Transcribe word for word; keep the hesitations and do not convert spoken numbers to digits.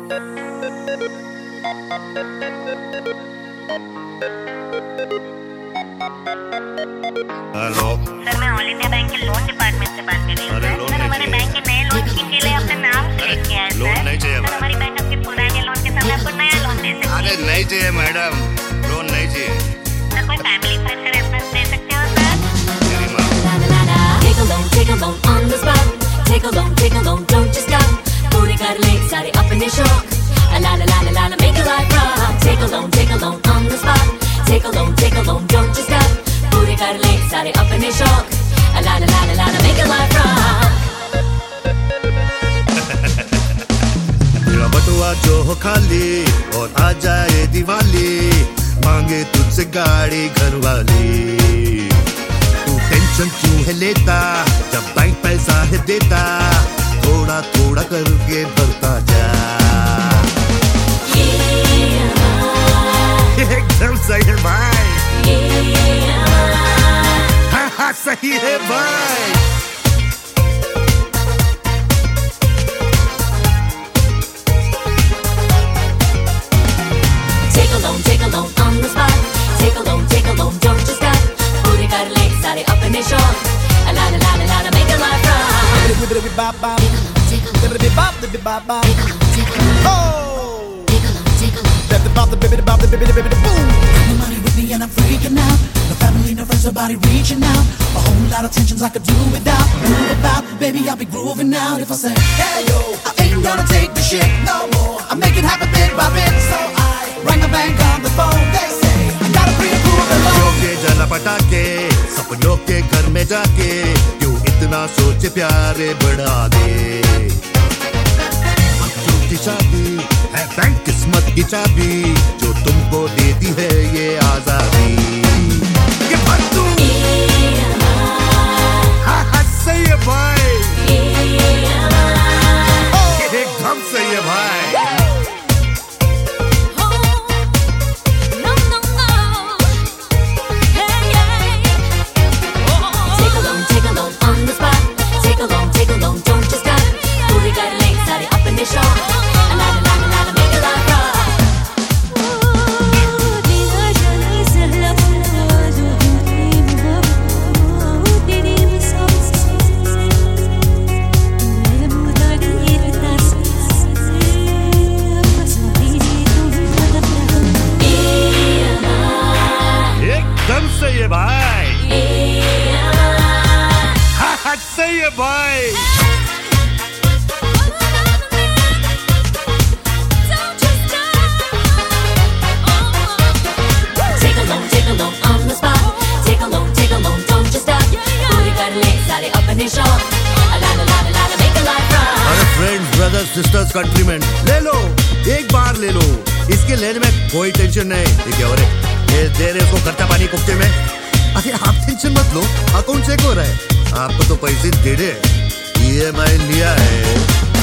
Hello sir, मैं all India bank के loan department से बात कर रही हूँ। सर, सर हमारे बैंक के नए लोन स्कीम के लिए आपने नाम सेलेक्ट किया है। लोन नहीं चाहिए। सर, हमारी बैंक आपके पुराने लोन के साथ आपको नया लोन दे सकती है। अरे नहीं चाहिए मैडम, लोन नहीं चाहिए। सर, कोई फैमिली फ्रेंड का रेफरेंस दे सकते हो सर? मेरी माँ। Take a loan, take a loan on the spot. Take a loan, take a loan, don't just stop. पूरे कर ले सारे अपने शौक. La la la la la la, make your life rock. Take a loan, take a loan on the spot. Take a loan, take a loan, don't just stop. पूरे कर ले सारे अपने शौक. La la la la la la, make your life rock. मेरा बटुआ जो हो खाली और आ जाए दिवाली, मांगे तुझसे गाड़ी घर वाली। तू टेंशन क्यों है लेता जब बैंक पैसा है देता, थोड़ा थोड़ा करके भरता जा। एकदम सही है भाई, हाँ हाँ सही है भाई। Take a loan, take a loan on the spot. Take a loan, take a loan, don't just stop. पूरे कर ले सारे अपने शौक. La la la la la, make your life rock. No money with me and I'm freaking out. No family, no friends, nobody reaching out. A whole lot of tensions I could do without. Move about, baby, I'll be grooving out. If I say, hey yo, I ain't gonna take the shit no more. I make it happen bit by bit, so I ring the bank on the phone. They say I got a pre-approved loan. जो के जला पटाके सपनों के घर में जाके, क्यों इतना सोचे प्यारे बढ़ा दे। बच्चों की शादी है बैंक किस्मत की चाबी, जो तुमको देती है ये आजादी। ये बंदू हाँ हाँ सही है भाई, एकदम सही है भाई। सही है भाई, हाँ हाँ सही है भाई। Take a loan, take a loan on the spot. Take a loan, take a loan, don't just stop. पूरे कर ले सारे अपने शौक. La la la la la, make a life rock. अरे फ्रेंड्स, ब्रदर्स, सिस्टर्स, कंट्रीमैन, ले लो, एक बार ले लो, इसके लेने में कोई टेंशन नहीं। ठीक है, और ये दे रहे उसको खर्चा पानी कुफ्ते में। अरे आप टेंशन मत लो, अकाउंट चेक हो रहा है, आपको तो पैसे दे दे, ई एम आई लिया है।